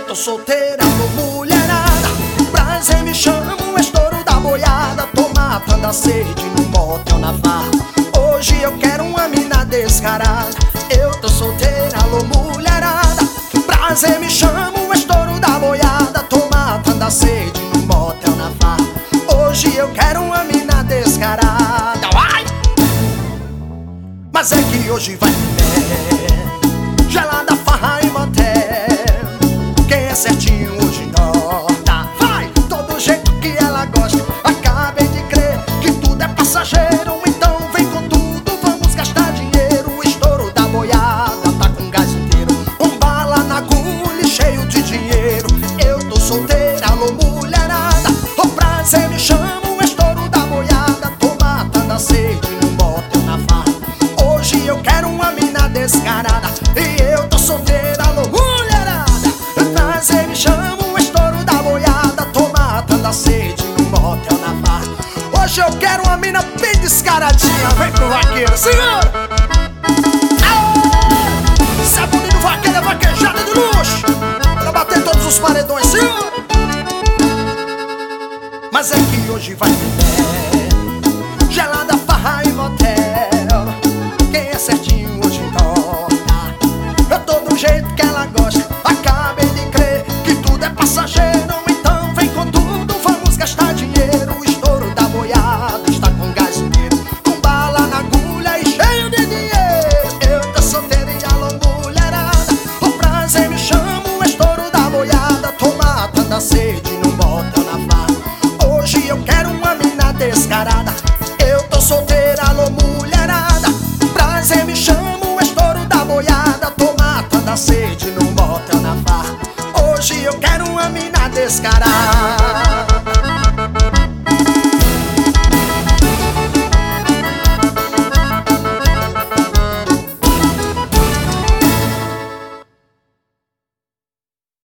tô solteira, alô mulherada, prazer me chama, o estouro da boiada. Tô matando a sede no motel na farra. Hoje eu quero uma mina descarada. Eu tô solteira, alô mulherada, prazer me chama, o estouro da boiada. Tô matando a sede no motel na farra. Hoje eu quero uma mina descarada. Vai! Mas é que hoje vai ter gelada, farra e motel. Quem é certinho hoje nota. Vai! Todo jeito que ela gosta. Acabei de crer que tudo é passageiro. Então vem com tudo, vamos gastar dinheiro. O estouro da boiada tá com gás inteiro. Bala na agulha, cheio de dinheiro. Eu tô solteira, alô mulherada, o prazer me chama, o estouro da boiada. Tô matando a sede no motel na farra. Hoje eu quero uma mina descarada. E eu tô solteira, alô mulherada, o prazer me chama, o estouro da boiada. Tô matando a sede no motel na farra. Hoje eu quero uma mina bem descaradinha. Vem pro vaqueiro, senhor! Essa bonita vaqueira é vaquejada de luxo pra bater todos os paredões, senhor! Mas é que hoje vai ter gelada, farra e motel. Quem é certinho hoje nota. Eu tô do jeito que ela gosta. Acabei de crer que tudo é passageiro. Então vem com tudo, vamos gastar dinheiro. O estouro da boiada está com gás inteiro, com bala na agulha e cheio de dinheiro. Eu tô solteira e alô mulherada, o prazer me chama, o estouro da boiada. Tô matando a sede no motel na farra. Hoje eu quero uma mina descarada. Eu tô solteira, alô mulherada, prazer me chama, o estouro da boiada. Tô matando a sede no motel na farra. Hoje eu quero uma mina descarada.